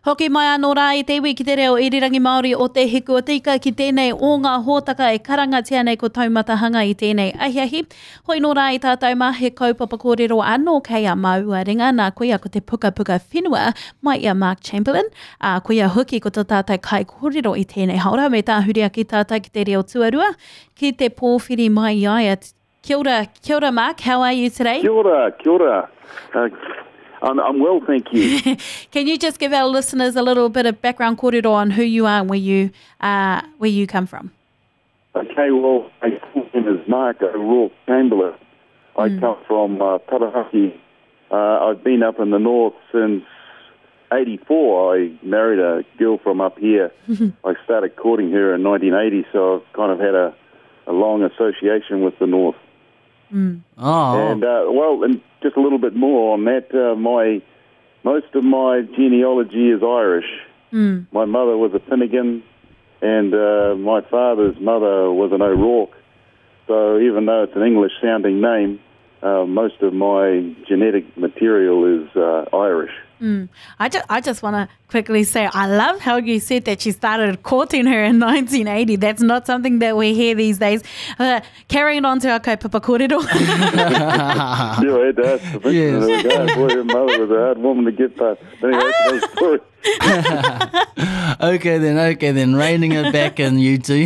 Hoki mai anō rā I te iwi ki te reo irirangi Māori o te hiku o tika ki tēnei o ngā hōtaka e karangatia nei ko taumatahanga I tēnei ahiahi. Hoi nō rā I tātou mā he kaupapa kōrero anō kei a maua ringa nā koe a ko te puka whenua mai I a Mark Chamberlain. Koe a hoki ko tā tātou kai kōrero I tēnei haura me tāhuria ki tātou ki te reo tuarua. Ki te pōwhiri mai iaia. Kia ora Mark, how are you today? Kia ora. I'm well, thank you. Can you just give our listeners a little bit of background kōrero on who you are and where you come from? Okay, well, my full name is Mark O'Rourke Chamberlain. I come from Tauraki. I've been up in the north since 84. I married a girl from up here. I started courting her in 1980, so I've kind of had a long association with the north. Oh. And, and just a little bit more on that, most of my genealogy is Irish. My mother was a Finnegan, and my father's mother was an O'Rourke. So even though it's an English-sounding name, most of my genetic material is Irish. I just want to quickly say, I love how you said that you started courting her in 1980. That's not something that we hear these days. Carrying on to our kaupapa kōrero. Yeah, it does. Yes. Boy, her mother was a hard woman to get past. Anyway, that's another story. Okay then, reining it back in, you two.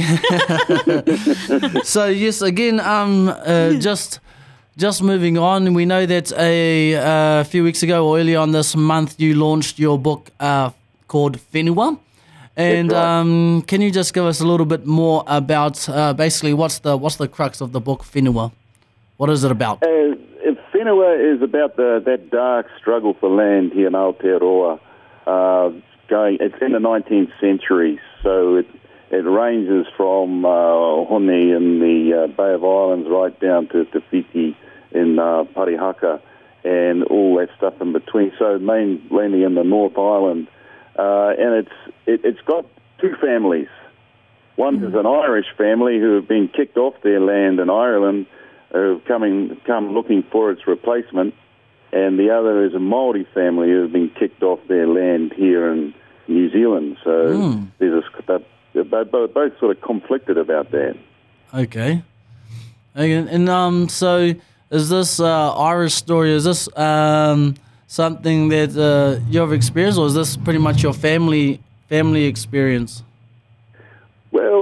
So yes, again, Just moving on, we know that a few weeks ago, or early on this month, you launched your book called Whenua. And right. Can you just give us a little bit more about basically what's the crux of the book Whenua? What is it about? Whenua is about that dark struggle for land here in Aotearoa. It's in the 19th century, so it ranges from Hone in the Bay of Islands right down to Te Whiti in Parihaka and all that stuff in between. So mainly in the North Island. And it's got two families. One is an Irish family who have been kicked off their land in Ireland, who have come looking for its replacement. And the other is a Māori family who have been kicked off their land here in New Zealand. So they're both sort of conflicted about that. Okay. And so is this Irish story, is this something that you've experienced, or is this pretty much your family experience? Well,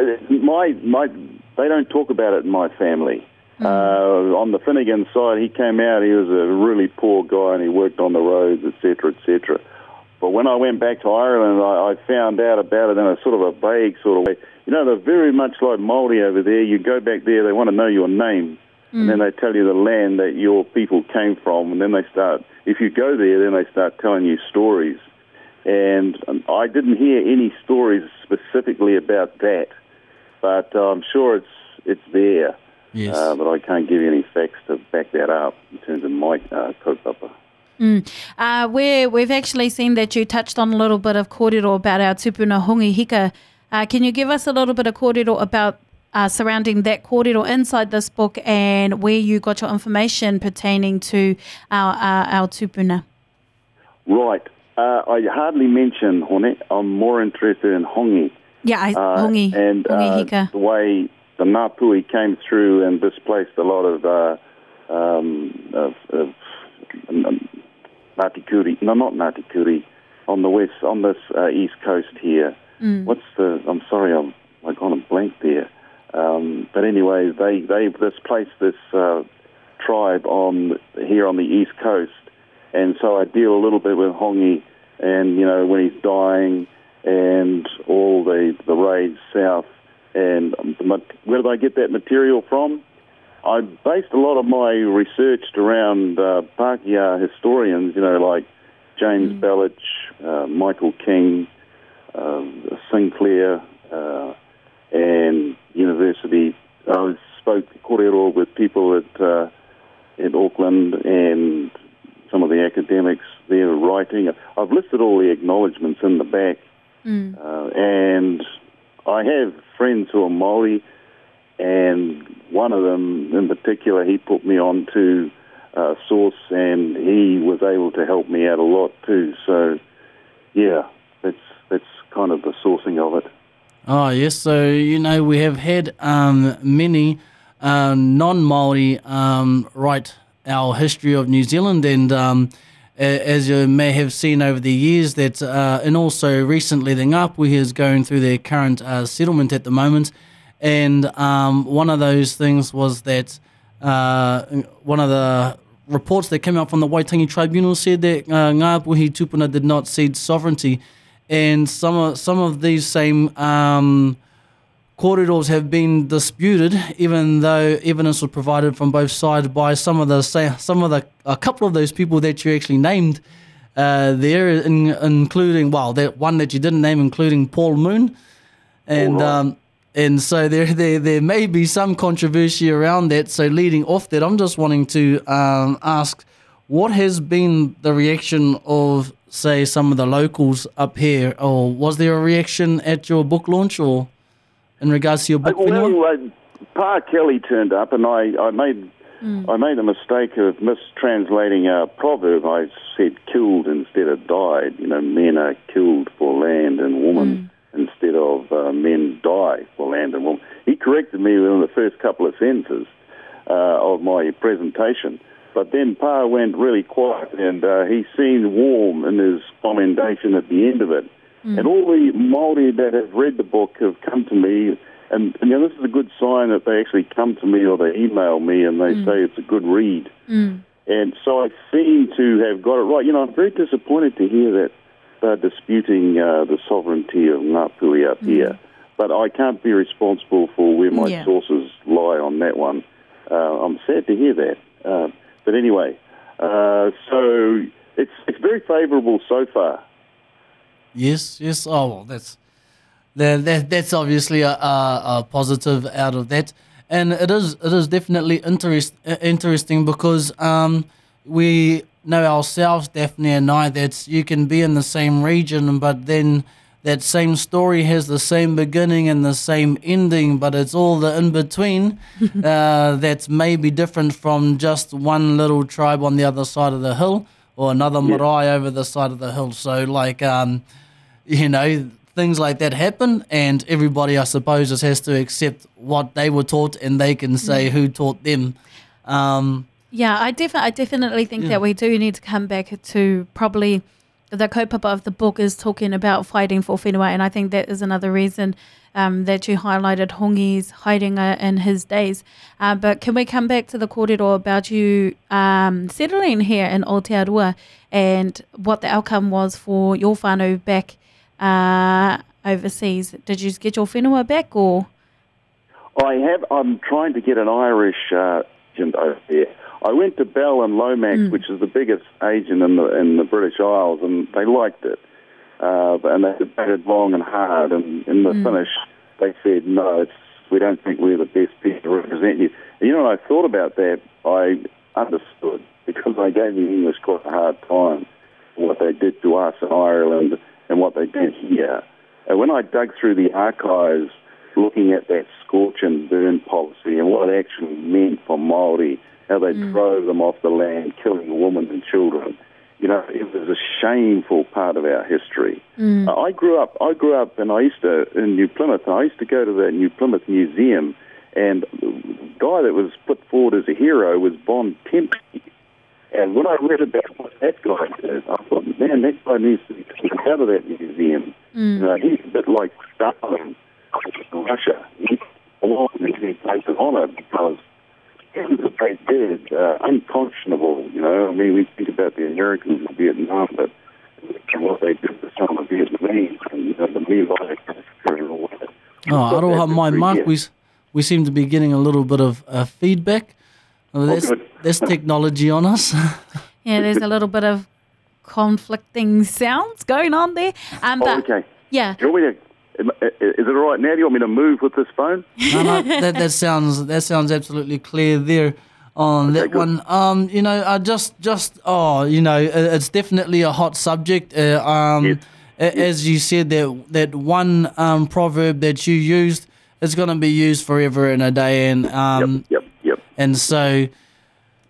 they don't talk about it in my family. On the Finnegan side, he came out, he was a really poor guy and he worked on the roads, etc., etc. But when I went back to Ireland, I found out about it in a sort of a vague sort of way. You know, they're very much like Māori over there. You go back there, they want to know your name, and then they tell you the land that your people came from, and then they start, if you go there, then they start telling you stories. And I didn't hear any stories specifically about that, but I'm sure it's there. Yes. But I can't give you any facts to back that up in terms of my kaupapa. We've actually seen that you touched on a little bit of kōrero about our tupuna hongi hika. Can you give us a little bit of kōrero about surrounding that kōrero inside this book and where you got your information pertaining to our tupuna? Right. I hardly mention hone. I'm more interested in hongi. Yeah, hongi. And hongi hika. The way the Ngāpuhi came through and displaced a lot of Ngāti Kuri, no, not Ngāti Kuri, on the west, on this east coast here. I'm sorry, I've gone a blank there. But anyway, they displaced this tribe here on the east coast, and so I deal a little bit with Hongi, and you know when he's dying, and all the raids south, and where did I get that material from? I based a lot of my research around Pākehā historians, you know, like James Belich, Michael King, Sinclair, and university. I spoke kōrero with people at Auckland and some of the academics there writing. I've listed all the acknowledgements in the back, and I have friends who are Māori, and one of them in particular, he put me on to a source, and he was able to help me out a lot too. So yeah, that's kind of the sourcing of it. Oh, yes. So, we have had many non-Māori write our history of New Zealand, and as you may have seen over the years, that and also recently the Ngāpuhi is going through their current settlement at the moment, and one of those things was that one of the reports that came out from the Waitangi Tribunal said that Ngāpuhi tupuna did not cede sovereignty. And some of these same kōreros have been disputed, even though evidence was provided from both sides by a couple of those people that you actually named there, including that one that you didn't name, including Paul Moon, and so there may be some controversy around that. So leading off that, I'm just wanting to ask, what has been the reaction of, say, some of the locals up here, or was there a reaction at your book launch, or in regards to your book? Pa Kelly turned up, and I made a mistake of mistranslating a proverb. I said killed instead of died. Men are killed for land and woman instead of men die for land and woman. He corrected me within the first couple of sentences of my presentation. But then Pa went really quiet, and he seemed warm in his commendation at the end of it. And all the Māori that have read the book have come to me, and this is a good sign that they actually come to me or they email me and they say it's a good read. And so I seem to have got it right. I'm very disappointed to hear that they're disputing the sovereignty of Ngāpuhi up here. But I can't be responsible for where my sources lie on that one. I'm sad to hear that. But anyway, so it's very favourable so far. Yes. Oh, well, that's obviously a positive out of that, and it is definitely interesting because we know ourselves, Daphne and I, that you can be in the same region, but then that same story has the same beginning and the same ending, but it's all the in-between that's maybe different from just one little tribe on the other side of the hill or another marae over the side of the hill. So, things like that happen, and everybody, I suppose, just has to accept what they were taught, and they can say who taught them. I definitely think that we do need to come back to probably the kaupapa of the book is talking about fighting for whenua, and I think that is another reason that you highlighted Hongi's haerenga in his days. But can we come back to the kōrero about you settling here in Aotearoa and what the outcome was for your whānau back overseas? Did you get your whenua back, or? I'm trying to get an Irish agent over there. I went to Bell and Lomax, which is the biggest agent in the British Isles, and they liked it. And they debated long and hard, and in the finish, they said, no, we don't think we're the best people to represent you. And when I thought about that, I understood, because I gave the English quite a hard time for what they did to us in Ireland and what they did here. And when I dug through the archives, looking at that scorch and burn policy and what it actually meant for Māori, how they drove them off the land, killing women and children. It was a shameful part of our history. I grew up, and in New Plymouth. I used to go to the New Plymouth Museum, and the guy that was put forward as a hero was Bon Tempe. And when I read about what that guy did, I thought, man, that guy needs to be taken out of that museum. He's a bit like Stalin in Russia. He belongs in any place of honour because what they did, unconscionable, we think about the Americans in Vietnam, but what they did to some of the Vietnamese, and the Mila and all that. Aroha mai, Mark, we seem to be getting a little bit of feedback. There's technology on us. Yeah, there's a little bit of conflicting sounds going on there. Okay. Yeah. Do you want me to... Is it all right now? Do you want me to move with this phone? No, that sounds absolutely clear there on that one. It's definitely a hot subject. Yes. As you said, that one proverb that you used is going to be used forever and a day, and Yep. and so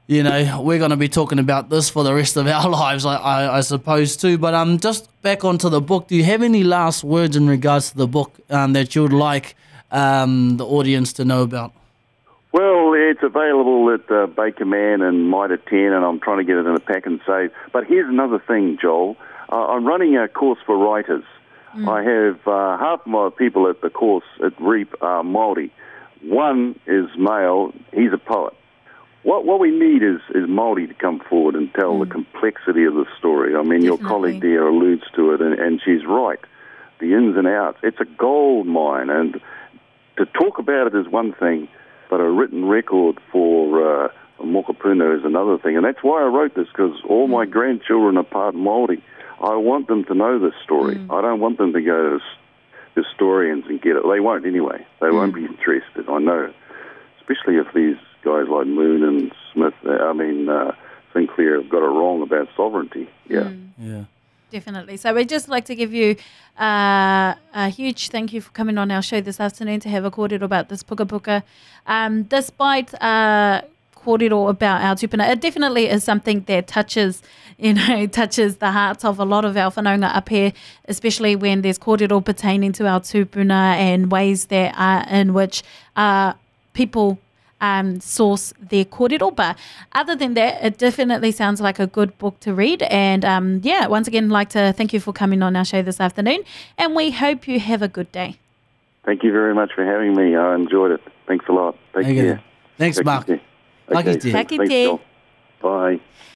you know, we're going to be talking about this for the rest of our lives, I suppose, too. But just back onto the book, do you have any last words in regards to the book that you would like the audience to know about? Well, it's available at Baker Man and Mitre 10, and I'm trying to get it in a pack and save. But here's another thing, Joel. I'm running a course for writers. I have half of my people at the course at REAP are Māori. One is male. He's a poet. What we need is Māori to come forward and tell the complexity of the story. I mean, Definitely. your colleague there alludes to it, and she's right. The ins and outs. It's a gold mine, and to talk about it is one thing, but a written record for Mokopuna is another thing. And that's why I wrote this, because all my grandchildren are part Māori. I want them to know this story. I don't want them to go to historians and get it. They won't anyway. They won't be interested, I know. Especially if these guys like Moon and Smith, Sinclair have got it wrong about sovereignty. Yeah. Yeah. Definitely. So we'd just like to give you a huge thank you for coming on our show this afternoon to have a kōrero about this puka puka. Despite kōrero about our tupuna, it definitely is something that touches the hearts of a lot of our whanaunga up here, especially when there's kōrero pertaining to our tupuna and ways that in which people source their kōrero. But other than that, it definitely sounds like a good book to read. And once again, like to thank you for coming on our show this afternoon. And we hope you have a good day. Thank you very much for having me. I enjoyed it. Thanks a lot. Take care. Thanks, Mark. Okay, Taki te. thanks, Joel. Bye.